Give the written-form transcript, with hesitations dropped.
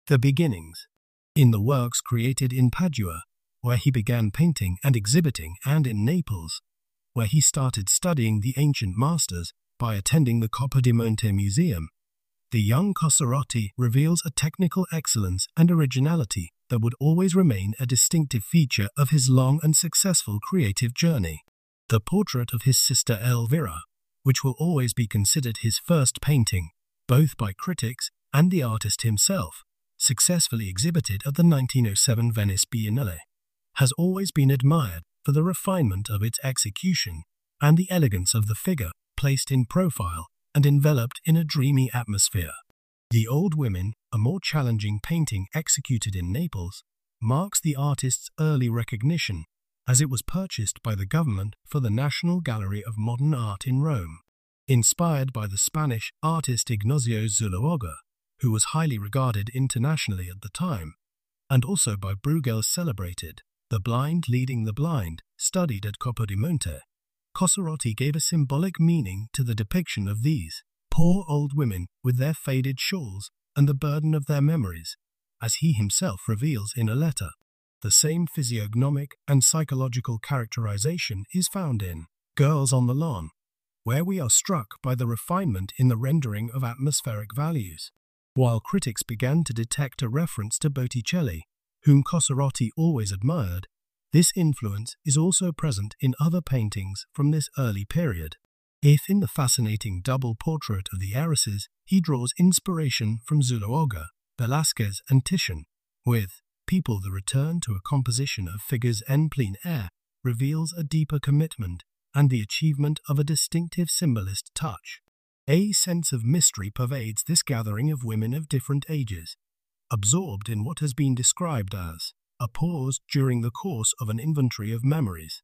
The beginnings. In the works created in Padua, where he began painting and exhibiting, and in Naples, where he started studying the ancient masters by attending the Capodimonte Museum, the young Cossarotti reveals a technical excellence and originality that would always remain a distinctive feature of his long and successful creative journey. The portrait of his sister Elvira, which will always be considered his first painting, both by critics and the artist himself, successfully exhibited at the 1907 Venice Biennale, has always been admired for the refinement of its execution and the elegance of the figure placed in profile and enveloped in a dreamy atmosphere. The Old Women, a more challenging painting executed in Naples, marks the artist's early recognition, as it was purchased by the government for the National Gallery of Modern Art in Rome. Inspired by the Spanish artist Ignacio Zuloaga, who was highly regarded internationally at the time, and also by Bruegel's celebrated The Blind Leading the Blind, studied at Capodimonte, Cossarotti gave a symbolic meaning to the depiction of these poor old women with their faded shawls and the burden of their memories, as he himself reveals in a letter. The same physiognomic and psychological characterization is found in Girls on the Lawn, where we are struck by the refinement in the rendering of atmospheric values. While critics began to detect a reference to Botticelli, whom Cossarotti always admired, this influence is also present in other paintings from this early period. If in the fascinating double portrait of the heiresses he draws inspiration from Zuloaga, Velázquez and Titian, with People the return to a composition of figures en plein air reveals a deeper commitment and the achievement of a distinctive symbolist touch. A sense of mystery pervades this gathering of women of different ages, absorbed in what has been described as a pause during the course of an inventory of memories.